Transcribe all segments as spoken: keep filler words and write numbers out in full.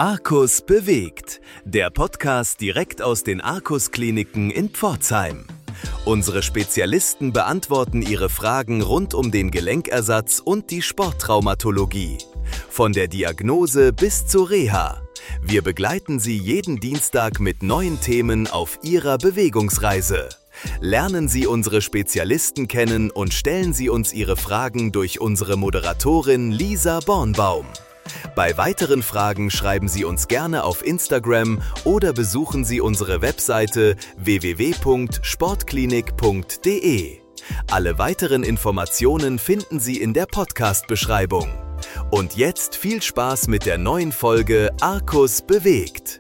Arcus bewegt, der Podcast direkt aus den Arcus-Kliniken in Pforzheim. Unsere Spezialisten beantworten Ihre Fragen rund um den Gelenkersatz und die Sporttraumatologie. Von der Diagnose bis zur Reha. Wir begleiten Sie jeden Dienstag mit neuen Themen auf Ihrer Bewegungsreise. Lernen Sie unsere Spezialisten kennen und stellen Sie uns Ihre Fragen durch unsere Moderatorin Lisa Bornbaum. Bei weiteren Fragen schreiben Sie uns gerne auf Instagram oder besuchen Sie unsere Webseite w w w punkt sportklinik punkt d e. Alle weiteren Informationen finden Sie in der Podcast-Beschreibung. Und jetzt viel Spaß mit der neuen Folge Arcus bewegt.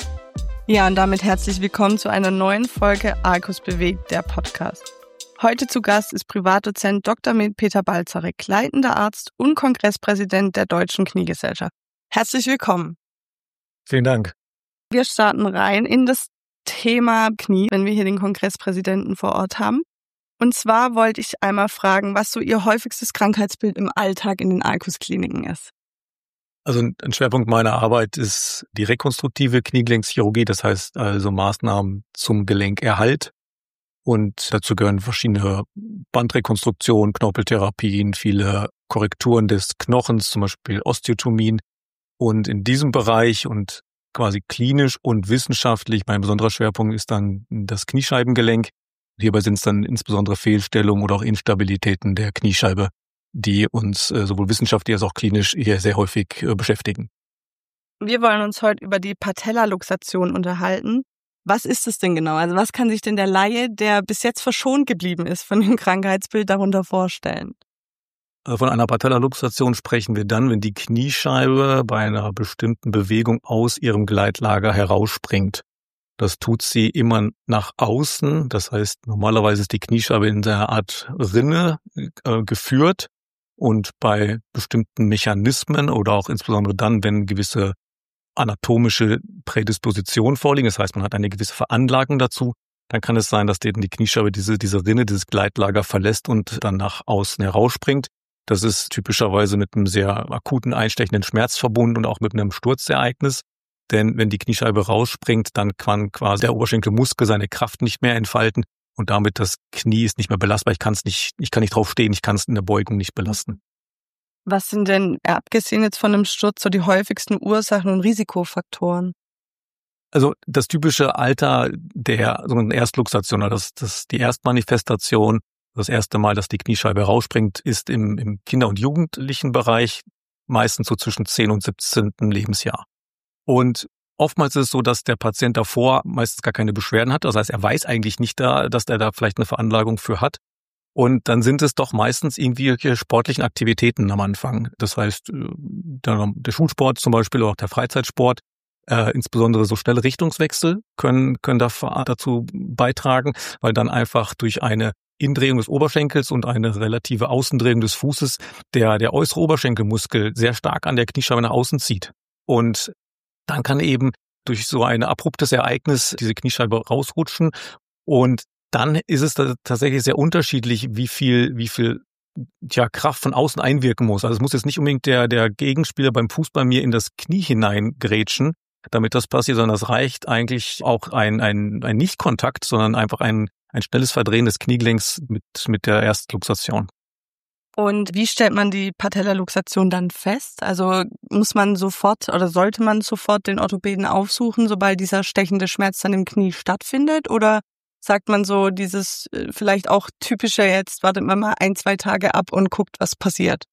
Ja, und damit herzlich willkommen zu einer neuen Folge Arcus bewegt, der Podcast. Heute zu Gast ist Privatdozent Doktor med. Peter Balzarek, leitender Arzt und Kongresspräsident der Deutschen Kniegesellschaft. Herzlich willkommen. Vielen Dank. Wir starten rein in das Thema Knie, wenn wir hier den Kongresspräsidenten vor Ort haben. Und zwar wollte ich einmal fragen, was so Ihr häufigstes Krankheitsbild im Alltag in den Arcus-Kliniken ist. Also ein Schwerpunkt meiner Arbeit ist die rekonstruktive Kniegelenkschirurgie, das heißt also Maßnahmen zum Gelenkerhalt. Und dazu gehören verschiedene Bandrekonstruktionen, Knorpeltherapien, viele Korrekturen des Knochens, zum Beispiel Osteotomien. Und in diesem Bereich und quasi klinisch und wissenschaftlich, mein besonderer Schwerpunkt ist dann das Kniescheibengelenk. Hierbei sind es dann insbesondere Fehlstellungen oder auch Instabilitäten der Kniescheibe, die uns äh, sowohl wissenschaftlich als auch klinisch hier sehr häufig äh, beschäftigen. Wir wollen uns heute über die Patellaluxation unterhalten. Was ist es denn genau? Also was kann sich denn der Laie, der bis jetzt verschont geblieben ist von dem Krankheitsbild, darunter vorstellen? Von einer Patellaluxation sprechen wir dann, wenn die Kniescheibe bei einer bestimmten Bewegung aus ihrem Gleitlager herausspringt. Das tut sie immer nach außen. Das heißt, normalerweise ist die Kniescheibe in einer Art Rinne äh, geführt. Und bei bestimmten Mechanismen oder auch insbesondere dann, wenn gewisse anatomische Prädispositionen vorliegen, das heißt, man hat eine gewisse Veranlagung dazu, dann kann es sein, dass die Kniescheibe diese, diese Rinne, dieses Gleitlager verlässt und dann nach außen herausspringt. Das ist typischerweise mit einem sehr akuten, einstechenden Schmerz verbunden und auch mit einem Sturzereignis. Denn wenn die Kniescheibe rausspringt, dann kann quasi der Oberschenkelmuskel seine Kraft nicht mehr entfalten und damit das Knie ist nicht mehr belastbar. Ich kann es nicht, ich kann nicht drauf stehen, ich kann es in der Beugung nicht belasten. Was sind denn, abgesehen jetzt von einem Sturz, so die häufigsten Ursachen und Risikofaktoren? Also das typische Alter der sogenannten Erstluxation, also das, das die Erstmanifestation, das erste Mal, dass die Kniescheibe rausspringt, ist im, im Kinder- und Jugendlichen Bereich meistens so zwischen zehn und siebzehnten Lebensjahr. Und oftmals ist es so, dass der Patient davor meistens gar keine Beschwerden hat. Das heißt, er weiß eigentlich nicht, da, dass er da vielleicht eine Veranlagung für hat. Und dann sind es doch meistens irgendwelche sportlichen Aktivitäten am Anfang. Das heißt, der, der Schulsport zum Beispiel oder auch der Freizeitsport, äh, insbesondere so schnelle Richtungswechsel können, können dazu beitragen, weil dann einfach durch eine Indrehung des Oberschenkels und eine relative Außendrehung des Fußes der, der äußere Oberschenkelmuskel sehr stark an der Kniescheibe nach außen zieht. Und dann kann eben durch so ein abruptes Ereignis diese Kniescheibe rausrutschen und dann ist es tatsächlich sehr unterschiedlich, wie viel, wie viel tja, Kraft von außen einwirken muss. Also es muss jetzt nicht unbedingt der, der Gegenspieler beim Fußball mir in das Knie hineingrätschen, damit das passiert, sondern es reicht eigentlich auch ein, ein, ein Nicht-Kontakt, sondern einfach ein, ein schnelles Verdrehen des Kniegelenks mit, mit der Erstluxation. Und wie stellt man die Patellaluxation dann fest? Also muss man sofort oder sollte man sofort den Orthopäden aufsuchen, sobald dieser stechende Schmerz dann im Knie stattfindet? Oder sagt man so dieses vielleicht auch typische jetzt, wartet man mal ein, zwei Tage ab und guckt, was passiert?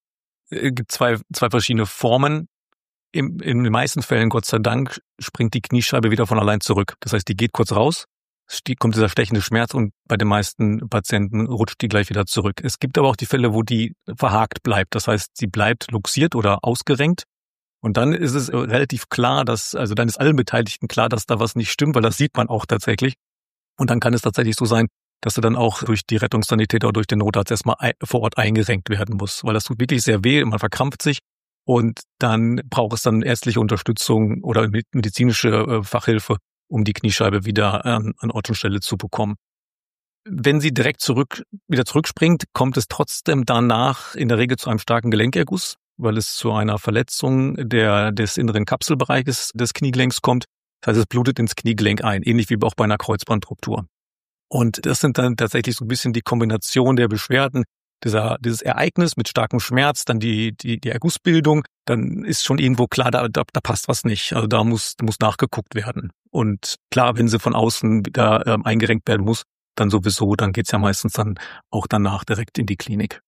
Es gibt zwei, zwei verschiedene Formen. Im, in den meisten Fällen, Gott sei Dank, springt die Kniescheibe wieder von allein zurück. Das heißt, die geht kurz raus, es kommt dieser stechende Schmerz und bei den meisten Patienten rutscht die gleich wieder zurück. Es gibt aber auch die Fälle, wo die verhakt bleibt. Das heißt, sie bleibt luxiert oder ausgerenkt. Und dann ist es relativ klar, dass, also dann ist allen Beteiligten klar, dass da was nicht stimmt, weil das sieht man auch tatsächlich. Und dann kann es tatsächlich so sein, dass er dann auch durch die Rettungssanitäter oder durch den Notarzt erstmal vor Ort eingerenkt werden muss, weil das tut wirklich sehr weh, man verkrampft sich und dann braucht es dann ärztliche Unterstützung oder medizinische Fachhilfe, um die Kniescheibe wieder an, an Ort und Stelle zu bekommen. Wenn sie direkt zurück wieder zurückspringt, kommt es trotzdem danach in der Regel zu einem starken Gelenkerguss. weil es zu einer Verletzung der, des inneren Kapselbereiches des Kniegelenks kommt. Das heißt, es blutet ins Kniegelenk ein, ähnlich wie auch bei einer Kreuzbandruptur. Und das sind dann tatsächlich so ein bisschen die Kombination der Beschwerden, dieser, dieses Ereignis mit starkem Schmerz, dann die, die, die Ergussbildung, dann ist schon irgendwo klar, da, da, da passt was nicht. Also da muss, muss nachgeguckt werden. Und klar, wenn sie von außen wieder ähm, eingerenkt werden muss, dann sowieso, dann geht's ja meistens dann auch danach direkt in die Klinik.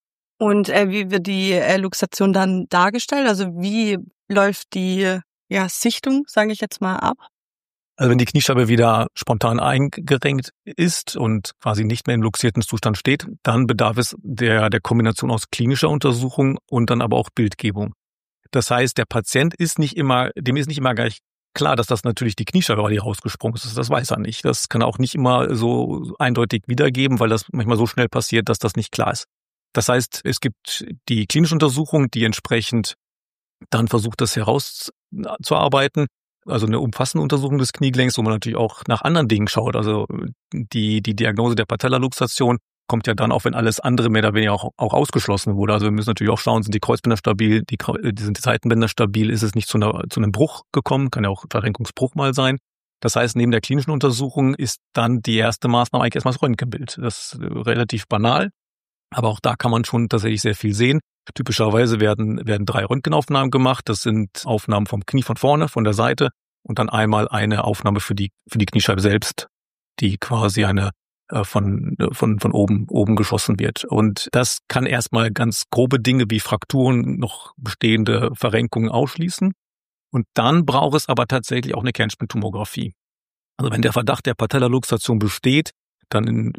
Und äh, wie wird die äh, Luxation dann dargestellt? Also wie läuft die ja, Sichtung, sage ich jetzt mal, ab? Also wenn die Kniescheibe wieder spontan eingerenkt ist und quasi nicht mehr im luxierten Zustand steht, dann bedarf es der, der Kombination aus klinischer Untersuchung und dann aber auch Bildgebung. Das heißt, der Patient ist nicht immer, dem ist nicht immer gleich klar, dass das natürlich die Kniescheibe war, die rausgesprungen ist. Das weiß er nicht. Das kann er auch nicht immer so eindeutig wiedergeben, weil das manchmal so schnell passiert, dass das nicht klar ist. Das heißt, es gibt die klinische Untersuchung, die entsprechend dann versucht, das herauszuarbeiten. Also eine umfassende Untersuchung des Kniegelenks, wo man natürlich auch nach anderen Dingen schaut. Also die, die Diagnose der Patellaluxation kommt ja dann auch, wenn alles andere mehr oder weniger auch, auch ausgeschlossen wurde. Also wir müssen natürlich auch schauen, sind die Kreuzbänder stabil, die, sind die Seitenbänder stabil, ist es nicht zu, einer, zu einem Bruch gekommen, kann ja auch Verrenkungsbruch mal sein. Das heißt, neben der klinischen Untersuchung ist dann die erste Maßnahme eigentlich erstmal das Röntgenbild. Das ist relativ banal, aber auch da kann man schon tatsächlich sehr viel sehen. Typischerweise werden, werden drei Röntgenaufnahmen gemacht. Das sind Aufnahmen vom Knie von vorne, von der Seite und dann einmal eine Aufnahme für die, für die Kniescheibe selbst, die quasi eine, äh, von, von, von oben, oben geschossen wird. Und das kann erstmal ganz grobe Dinge wie Frakturen, noch bestehende Verrenkungen ausschließen. Und dann braucht es aber tatsächlich auch eine Kernspintomographie. Also wenn der Verdacht der Patellaluxation besteht, dann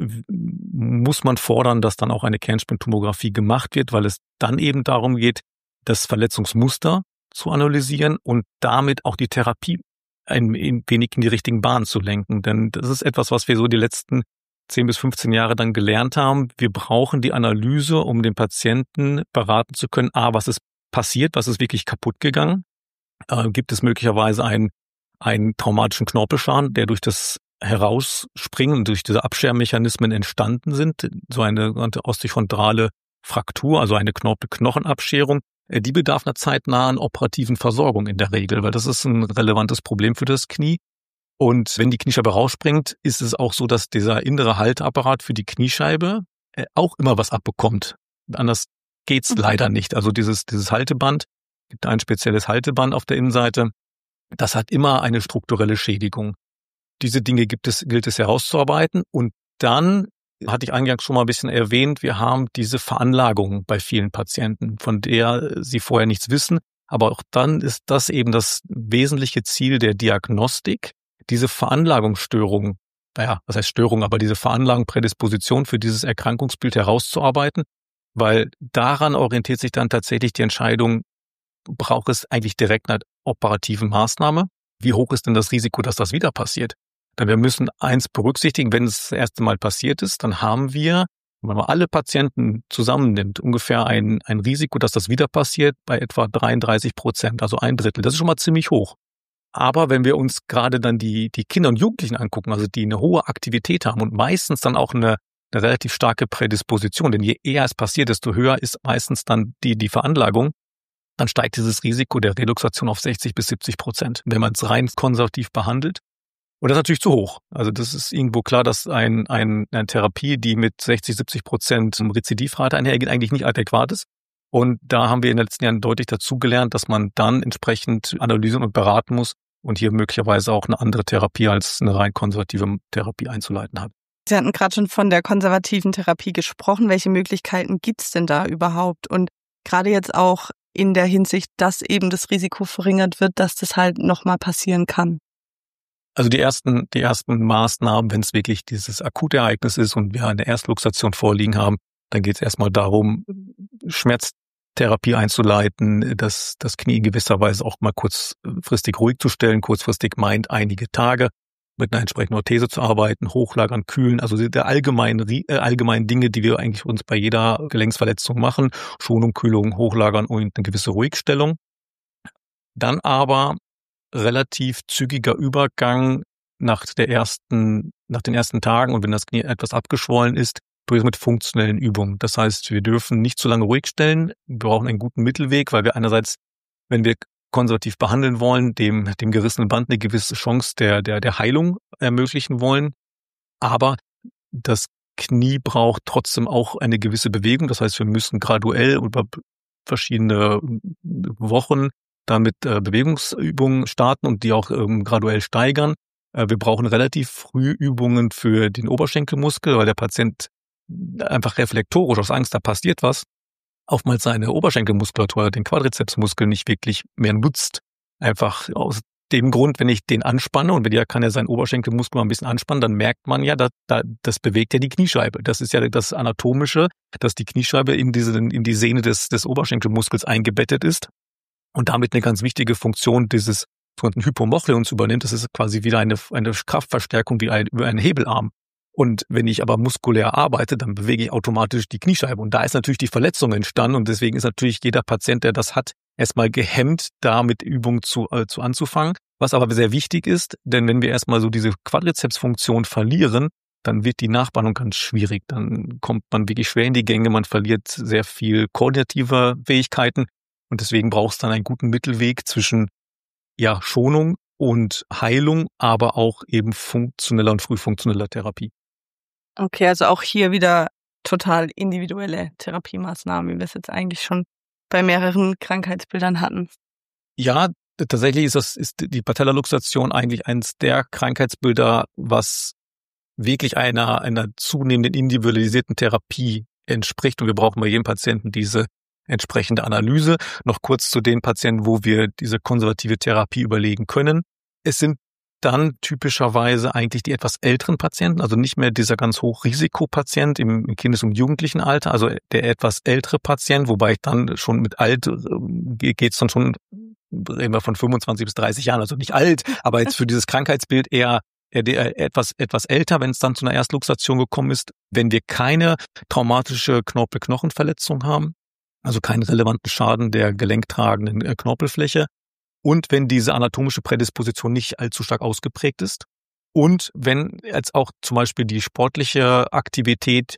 muss man fordern, dass dann auch eine Kernspintomographie gemacht wird, weil es dann eben darum geht, das Verletzungsmuster zu analysieren und damit auch die Therapie ein wenig in die richtigen Bahnen zu lenken. Denn das ist etwas, was wir so die letzten zehn bis fünfzehn Jahre dann gelernt haben. Wir brauchen die Analyse, um den Patienten beraten zu können, a, was ist passiert, was ist wirklich kaputt gegangen. Äh, gibt es möglicherweise einen, einen traumatischen Knorpelschaden, der durch das Herausspringen, durch diese Abschermechanismen entstanden sind, so eine osteochondrale Fraktur, also eine Knorpel-Knochenabscherung, die bedarf einer zeitnahen operativen Versorgung in der Regel, weil das ist ein relevantes Problem für das Knie. Und wenn die Kniescheibe rausspringt, ist es auch so, dass dieser innere Halteapparat für die Kniescheibe auch immer was abbekommt. Anders geht's leider nicht. Also dieses, dieses Halteband, gibt ein spezielles Halteband auf der Innenseite, das hat immer eine strukturelle Schädigung. Diese Dinge gibt es, gilt es herauszuarbeiten. Und dann, hatte ich eingangs schon mal ein bisschen erwähnt, wir haben diese Veranlagung bei vielen Patienten, von der sie vorher nichts wissen. Aber auch dann ist das eben das wesentliche Ziel der Diagnostik, diese Veranlagungsstörung, naja, was heißt Störung, aber diese Veranlagung, Prädisposition für dieses Erkrankungsbild herauszuarbeiten, weil daran orientiert sich dann tatsächlich die Entscheidung, braucht es eigentlich direkt eine operative Maßnahme? Wie hoch ist denn das Risiko, dass das wieder passiert? Denn wir müssen eins berücksichtigen, wenn es das erste Mal passiert ist, dann haben wir, wenn man alle Patienten zusammennimmt, ungefähr ein, ein Risiko, dass das wieder passiert, bei etwa dreiunddreißig Prozent, also ein Drittel. Das ist schon mal ziemlich hoch. Aber wenn wir uns gerade dann die, die Kinder und Jugendlichen angucken, also die eine hohe Aktivität haben und meistens dann auch eine, eine relativ starke Prädisposition, denn je eher es passiert, desto höher ist meistens dann die, die Veranlagung, dann steigt dieses Risiko der Reluxation auf sechzig bis siebzig Prozent, wenn man es rein konservativ behandelt. Und das ist natürlich zu hoch. Also das ist irgendwo klar, dass ein, ein, eine Therapie, die mit sechzig, siebzig Prozent Rezidivrate einhergeht, eigentlich nicht adäquat ist. Und da haben wir in den letzten Jahren deutlich dazugelernt, dass man dann entsprechend analysieren und beraten muss und hier möglicherweise auch eine andere Therapie als eine rein konservative Therapie einzuleiten hat. Sie hatten gerade schon von der konservativen Therapie gesprochen. Welche Möglichkeiten gibt es denn da überhaupt? Und gerade jetzt auch in der Hinsicht, dass eben das Risiko verringert wird, dass das halt nochmal passieren kann. Also die ersten, die ersten Maßnahmen, wenn es wirklich dieses akute Ereignis ist und wir eine Erstluxation vorliegen haben, dann geht es erstmal darum, Schmerztherapie einzuleiten, das, das Knie in gewisser Weise auch mal kurzfristig ruhig zu stellen, kurzfristig meint einige Tage mit einer entsprechenden Orthese zu arbeiten, hochlagern, kühlen, also der allgemeinen, äh, allgemeinen Dinge, die wir eigentlich uns bei jeder Gelenksverletzung machen, Schonung, Kühlung, hochlagern und eine gewisse Ruhigstellung. Dann aber relativ zügiger Übergang nach der ersten, nach den ersten Tagen und wenn das Knie etwas abgeschwollen ist, durchaus mit funktionellen Übungen. Das heißt, wir dürfen nicht zu lange ruhig stellen. Wir brauchen einen guten Mittelweg, weil wir einerseits, wenn wir konservativ behandeln wollen, dem, dem gerissenen Band eine gewisse Chance der, der, der Heilung ermöglichen wollen. Aber das Knie braucht trotzdem auch eine gewisse Bewegung. Das heißt, wir müssen graduell über verschiedene Wochen damit äh, Bewegungsübungen starten und die auch ähm, graduell steigern. Äh, wir brauchen relativ früh Übungen für den Oberschenkelmuskel, weil der Patient einfach reflektorisch aus Angst, da passiert was, oftmals seine Oberschenkelmuskulatur, den Quadrizepsmuskel nicht wirklich mehr nutzt. Einfach aus dem Grund, wenn ich den anspanne und wenn der kann ja seinen Oberschenkelmuskel mal ein bisschen anspannen, dann merkt man ja, da, da, das bewegt ja die Kniescheibe. Das ist ja das Anatomische, dass die Kniescheibe in diese, in die Sehne des, des Oberschenkelmuskels eingebettet ist und damit eine ganz wichtige Funktion dieses sogenannten Hypomochleuns übernimmt. Das ist quasi wieder eine, eine Kraftverstärkung wie ein, über einen Hebelarm. Und wenn ich aber muskulär arbeite, dann bewege ich automatisch die Kniescheibe. Und da ist natürlich die Verletzung entstanden. Und deswegen ist natürlich jeder Patient, der das hat, erstmal gehemmt, da mit Übung zu, äh, zu anzufangen. Was aber sehr wichtig ist, denn wenn wir erstmal so diese Quadrizepsfunktion verlieren, dann wird die Nachbannung ganz schwierig. Dann kommt man wirklich schwer in die Gänge, man verliert sehr viel koordinative Fähigkeiten. Und deswegen braucht es dann einen guten Mittelweg zwischen ja, Schonung und Heilung, aber auch eben funktioneller und frühfunktioneller Therapie. Okay, also auch hier wieder total individuelle Therapiemaßnahmen, wie wir es jetzt eigentlich schon bei mehreren Krankheitsbildern hatten. Ja, tatsächlich ist das ist die Patellaluxation eigentlich eines der Krankheitsbilder, was wirklich einer einer zunehmenden individualisierten Therapie entspricht. Und wir brauchen bei jedem Patienten diese entsprechende Analyse. Noch kurz zu den Patienten, wo wir diese konservative Therapie überlegen können. Es sind dann typischerweise eigentlich die etwas älteren Patienten, also nicht mehr dieser ganz Hochrisikopatient im Kindes- und Jugendlichenalter, also der etwas ältere Patient, wobei ich dann schon mit alt geht es dann schon, reden wir von fünfundzwanzig bis dreißig Jahren, also nicht alt, aber jetzt für dieses Krankheitsbild eher, eher etwas etwas älter, wenn es dann zu einer Erstluxation gekommen ist, wenn wir keine traumatische Knorpel-Knochenverletzung haben, also keinen relevanten Schaden der gelenktragenden Knorpelfläche. Und wenn diese anatomische Prädisposition nicht allzu stark ausgeprägt ist und wenn jetzt auch zum Beispiel die sportliche Aktivität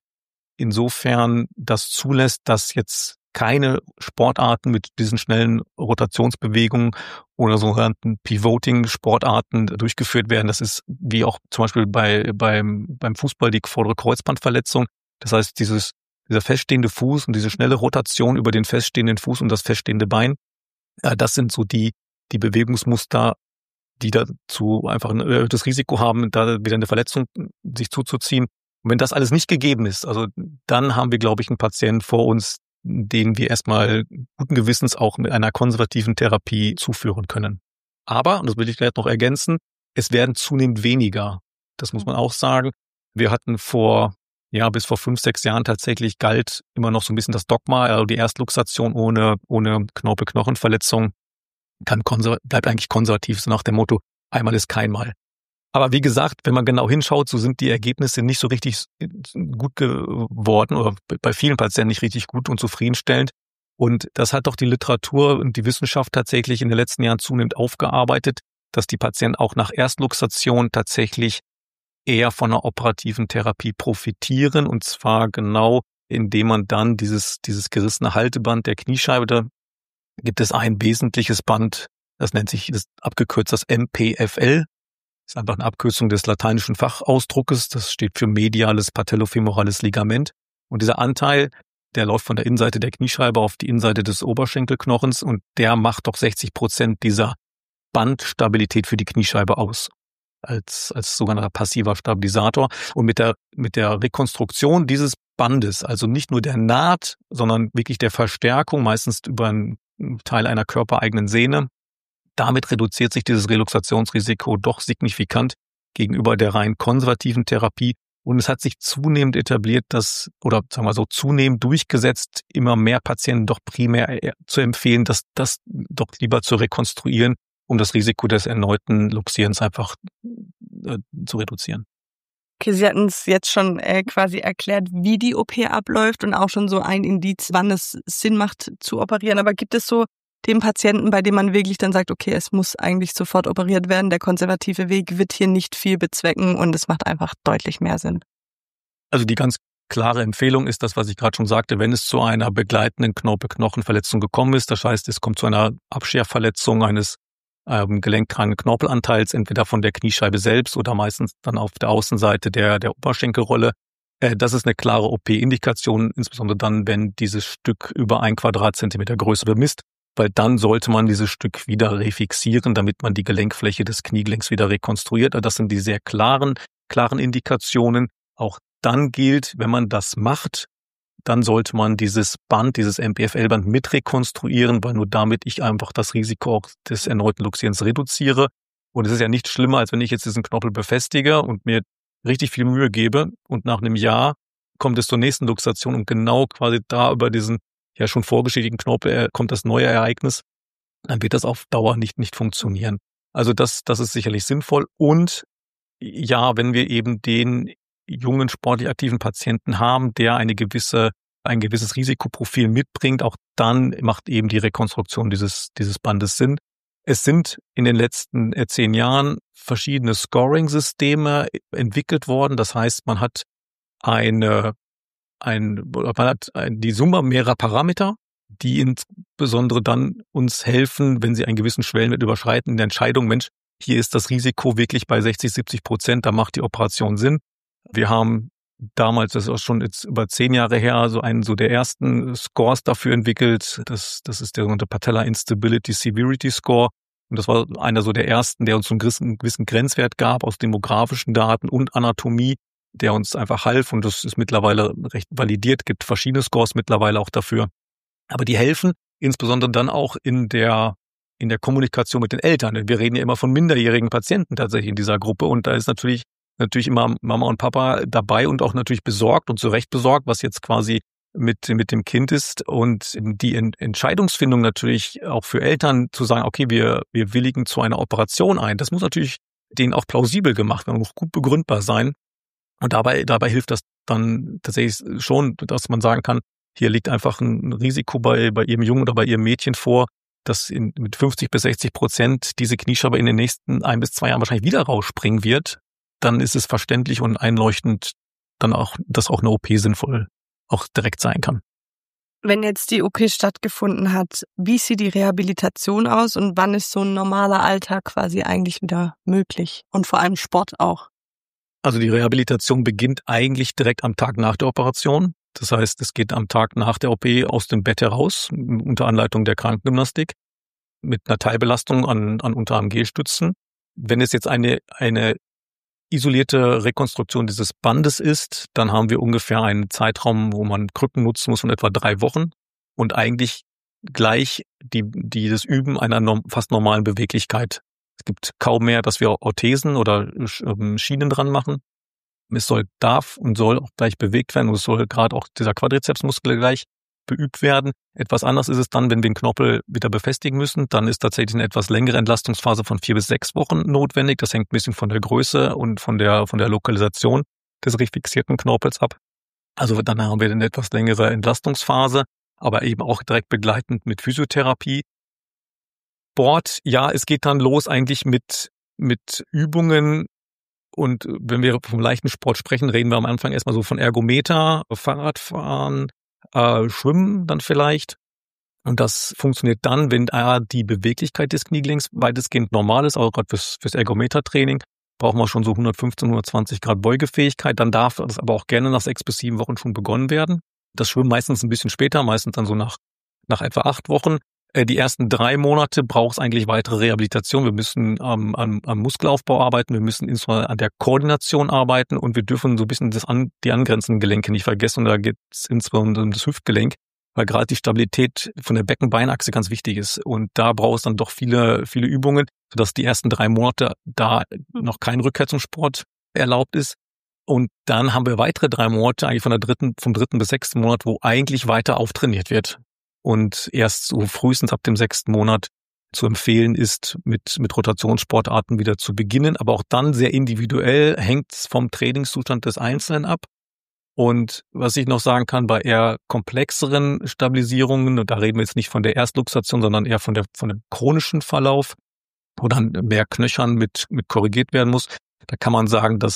insofern das zulässt, dass jetzt keine Sportarten mit diesen schnellen Rotationsbewegungen oder sogenannten Pivoting-Sportarten durchgeführt werden. Das ist wie auch zum Beispiel bei beim beim Fußball die vordere Kreuzbandverletzung. Das heißt, dieses dieser feststehende Fuß und diese schnelle Rotation über den feststehenden Fuß und das feststehende Bein, das sind so die die Bewegungsmuster, die dazu einfach ein erhöhtes Risiko haben, da wieder eine Verletzung sich zuzuziehen. Und wenn das alles nicht gegeben ist, also dann haben wir, glaube ich, einen Patienten vor uns, den wir erstmal guten Gewissens auch mit einer konservativen Therapie zuführen können. Aber, und das will ich gleich noch ergänzen, es werden zunehmend weniger. Das muss man auch sagen. Wir hatten vor, ja, bis vor fünf, sechs Jahren tatsächlich galt immer noch so ein bisschen das Dogma, also die Erstluxation ohne, ohne Knorpel-Knochenverletzung kann konser- bleibt eigentlich konservativ, so nach dem Motto, einmal ist kein Mal. Aber wie gesagt, wenn man genau hinschaut, so sind die Ergebnisse nicht so richtig gut geworden oder bei vielen Patienten nicht richtig gut und zufriedenstellend. Und das hat doch die Literatur und die Wissenschaft tatsächlich in den letzten Jahren zunehmend aufgearbeitet, dass die Patienten auch nach Erstluxation tatsächlich eher von einer operativen Therapie profitieren, und zwar genau, indem man dann dieses, dieses gerissene Halteband der Kniescheibe, da gibt es ein wesentliches Band, das nennt sich das abgekürzt das M P F L. Das ist einfach eine Abkürzung des lateinischen Fachausdruckes. Das steht für mediales patellofemorales Ligament. Und dieser Anteil, der läuft von der Innenseite der Kniescheibe auf die Innenseite des Oberschenkelknochens und der macht doch sechzig Prozent dieser Bandstabilität für die Kniescheibe aus. Als, als sogenannter passiver Stabilisator. Und mit der, mit der Rekonstruktion dieses Bandes, also nicht nur der Naht, sondern wirklich der Verstärkung, meistens über einen Teil einer körpereigenen Sehne, damit reduziert sich dieses Reluxationsrisiko doch signifikant gegenüber der rein konservativen Therapie. Und es hat sich zunehmend etabliert, dass, oder sagen wir so, zunehmend durchgesetzt, immer mehr Patienten doch primär zu empfehlen, dass das doch lieber zu rekonstruieren, um das Risiko des erneuten Luxierens einfach äh, zu reduzieren. Okay, Sie hatten es jetzt schon äh, quasi erklärt, wie die O P abläuft und auch schon so ein Indiz, wann es Sinn macht zu operieren. Aber gibt es so den Patienten, bei dem man wirklich dann sagt, okay, es muss eigentlich sofort operiert werden, der konservative Weg wird hier nicht viel bezwecken und es macht einfach deutlich mehr Sinn? Also die ganz klare Empfehlung ist das, was ich gerade schon sagte, wenn es zu einer begleitenden Knorpel-Knochenverletzung gekommen ist, das heißt, es kommt zu einer Abscherverletzung eines ähm, gelenkkranken Knorpelanteils, entweder von der Kniescheibe selbst oder meistens dann auf der Außenseite der, der Oberschenkelrolle. Äh, das ist eine klare O P-Indikation, insbesondere dann, wenn dieses Stück über ein Quadratzentimeter Größe bemisst, weil dann sollte man dieses Stück wieder refixieren, damit man die Gelenkfläche des Kniegelenks wieder rekonstruiert. Das sind die sehr klaren, klaren Indikationen. Auch dann gilt, wenn man das macht, dann sollte man dieses Band, dieses M P F L-Band mit rekonstruieren, weil nur damit ich einfach das Risiko auch des erneuten Luxierens reduziere. Und es ist ja nicht schlimmer, als wenn ich jetzt diesen Knorpel befestige und mir richtig viel Mühe gebe und nach einem Jahr kommt es zur nächsten Luxation und genau quasi da über diesen ja schon vorgeschädigten Knorpel kommt das neue Ereignis, dann wird das auf Dauer nicht, nicht funktionieren. Also das, das ist sicherlich sinnvoll. Und ja, wenn wir eben den jungen sportlich aktiven Patienten haben, der eine gewisse, ein gewisses Risikoprofil mitbringt, auch dann macht eben die Rekonstruktion dieses, dieses Bandes Sinn. Es sind in den letzten zehn Jahren verschiedene Scoring-Systeme entwickelt worden. Das heißt, man hat eine, ein, man hat die Summe mehrerer Parameter, die insbesondere dann uns helfen, wenn sie einen gewissen Schwellenwert überschreiten, in der Entscheidung, Mensch, hier ist das Risiko wirklich bei sechzig, siebzig Prozent, da macht die Operation Sinn. Wir haben damals, das ist auch schon jetzt über zehn Jahre her, so einen so der ersten Scores dafür entwickelt. Das, das ist der sogenannte Patella Instability Severity Score. Und das war einer so der ersten, der uns so einen gewissen, gewissen Grenzwert gab aus demografischen Daten und Anatomie, der uns einfach half. Und das ist mittlerweile recht validiert, gibt verschiedene Scores mittlerweile auch dafür. Aber die helfen insbesondere dann auch in der in der Kommunikation mit den Eltern. Wir reden ja immer von minderjährigen Patienten tatsächlich in dieser Gruppe. Und da ist natürlich natürlich immer Mama und Papa dabei und auch natürlich besorgt und zu Recht besorgt, was jetzt quasi mit mit dem Kind ist. Und die Entscheidungsfindung natürlich auch für Eltern zu sagen, okay, wir wir willigen zu einer Operation ein. Das muss natürlich denen auch plausibel gemacht werden, auch gut begründbar sein. Und dabei dabei hilft das dann tatsächlich schon, dass man sagen kann, hier liegt einfach ein Risiko bei bei ihrem Jungen oder bei ihrem Mädchen vor, dass in, mit fünfzig bis sechzig Prozent diese Kniescheibe in den nächsten ein bis zwei Jahren wahrscheinlich wieder rausspringen wird. Dann ist es verständlich und einleuchtend, dann auch, dass auch eine O P sinnvoll auch direkt sein kann. Wenn jetzt die O P stattgefunden hat, wie sieht die Rehabilitation aus und wann ist so ein normaler Alltag quasi eigentlich wieder möglich? Und vor allem Sport auch. Also die Rehabilitation beginnt eigentlich direkt am Tag nach der Operation. Das heißt, es geht am Tag nach der O P aus dem Bett heraus, unter Anleitung der Krankengymnastik, mit einer Teilbelastung an, an Unter-Arm G-Stützen. Wenn es jetzt eine, eine isolierte Rekonstruktion dieses Bandes ist, dann haben wir ungefähr einen Zeitraum, wo man Krücken nutzen muss von etwa drei Wochen und eigentlich gleich die, die das Üben einer norm, fast normalen Beweglichkeit. Es gibt kaum mehr, dass wir Orthesen oder Schienen dran machen. Es soll, darf und soll auch gleich bewegt werden und es soll gerade auch dieser Quadrizepsmuskel gleich beübt werden. Etwas anders ist es dann, wenn wir den Knorpel wieder befestigen müssen. Dann ist tatsächlich eine etwas längere Entlastungsphase von vier bis sechs Wochen notwendig. Das hängt ein bisschen von der Größe und von der, von der Lokalisation des refixierten Knorpels ab. Also dann haben wir eine etwas längere Entlastungsphase, aber eben auch direkt begleitend mit Physiotherapie. Sport, ja, es geht dann los eigentlich mit, mit Übungen. Und wenn wir vom leichten Sport sprechen, reden wir am Anfang erstmal so von Ergometer, Fahrradfahren, äh, Schwimmen dann vielleicht. Und das funktioniert dann, wenn äh, die Beweglichkeit des Kniegelenks weitestgehend normal ist, auch gerade fürs, fürs Ergometertraining. Brauchen wir schon so hundertfünfzehn, hundertzwanzig Grad Beugefähigkeit. Dann darf das aber auch gerne nach sechs bis sieben Wochen schon begonnen werden. Das Schwimmen meistens ein bisschen später, meistens dann so nach, nach etwa acht Wochen. Die ersten drei Monate braucht es eigentlich weitere Rehabilitation. Wir müssen ähm, am, am Muskelaufbau arbeiten, wir müssen insbesondere an der Koordination arbeiten und wir dürfen so ein bisschen das an, die angrenzenden Gelenke nicht vergessen. Und da geht es insbesondere um das Hüftgelenk, weil gerade die Stabilität von der Becken-Beinachse ganz wichtig ist. Und da braucht es dann doch viele, viele Übungen, sodass die ersten drei Monate da noch kein Rückkehr zum Sport erlaubt ist. Und dann haben wir weitere drei Monate, eigentlich von der dritten, vom dritten bis sechsten Monat, wo eigentlich weiter auftrainiert wird. Und erst so frühestens ab dem sechsten Monat zu empfehlen ist, mit, mit Rotationssportarten wieder zu beginnen. Aber auch dann sehr individuell, hängt es vom Trainingszustand des Einzelnen ab. Und was ich noch sagen kann, bei eher komplexeren Stabilisierungen, und da reden wir jetzt nicht von der Erstluxation, sondern eher von der, von dem chronischen Verlauf, wo dann mehr Knöchern mit, mit korrigiert werden muss, da kann man sagen, dass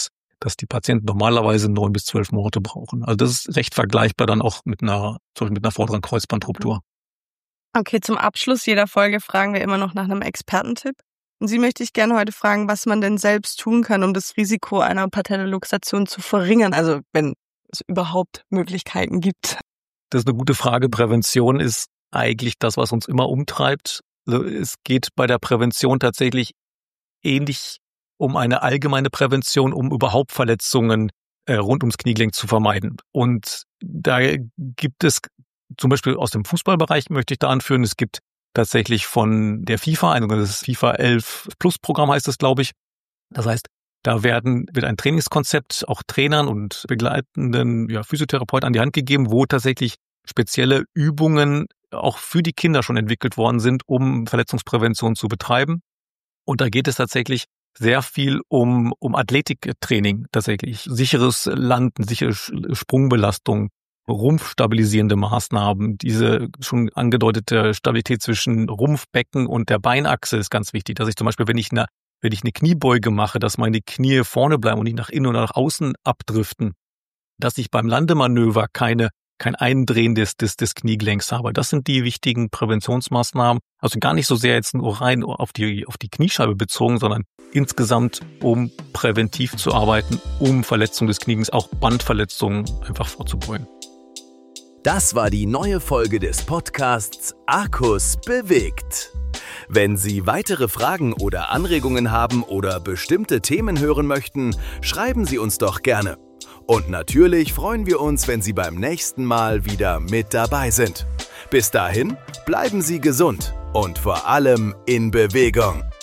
dass die Patienten normalerweise neun bis zwölf Monate brauchen. Also das ist recht vergleichbar dann auch mit einer, zum Beispiel mit einer vorderen Kreuzbandruptur. Okay, zum Abschluss jeder Folge fragen wir immer noch nach einem Expertentipp. Und Sie möchte ich gerne heute fragen, was man denn selbst tun kann, um das Risiko einer Patelloluxation zu verringern, also wenn es überhaupt Möglichkeiten gibt. Das ist eine gute Frage. Prävention ist eigentlich das, was uns immer umtreibt. Also es geht bei der Prävention tatsächlich ähnlich um eine allgemeine Prävention, um überhaupt Verletzungen äh, rund ums Kniegelenk zu vermeiden. Und da gibt es zum Beispiel aus dem Fußballbereich, möchte ich da anführen, es gibt tatsächlich von der FIFA, also das FIFA elf Plus Programm heißt es, glaube ich. Das heißt, da werden, wird ein Trainingskonzept auch Trainern und begleitenden ja, Physiotherapeuten an die Hand gegeben, wo tatsächlich spezielle Übungen auch für die Kinder schon entwickelt worden sind, um Verletzungsprävention zu betreiben. Und da geht es tatsächlich sehr viel um, um Athletiktraining, tatsächlich sicheres Landen, sichere Sprungbelastung, rumpfstabilisierende Maßnahmen, diese schon angedeutete Stabilität zwischen Rumpfbecken und der Beinachse ist ganz wichtig, dass ich zum Beispiel, wenn ich eine, wenn ich eine Kniebeuge mache, dass meine Knie vorne bleiben und nicht nach innen oder nach außen abdriften, dass ich beim Landemanöver keine, kein Eindrehen des, des, des Kniegelenks habe. Das sind die wichtigen Präventionsmaßnahmen, also gar nicht so sehr jetzt nur rein auf die, auf die Kniescheibe bezogen, sondern insgesamt, um präventiv zu arbeiten, um Verletzungen des Kniegelenks, auch Bandverletzungen einfach vorzubeugen. Das war die neue Folge des Podcasts Arkus bewegt. Wenn Sie weitere Fragen oder Anregungen haben oder bestimmte Themen hören möchten, schreiben Sie uns doch gerne. Und natürlich freuen wir uns, wenn Sie beim nächsten Mal wieder mit dabei sind. Bis dahin, bleiben Sie gesund und vor allem in Bewegung.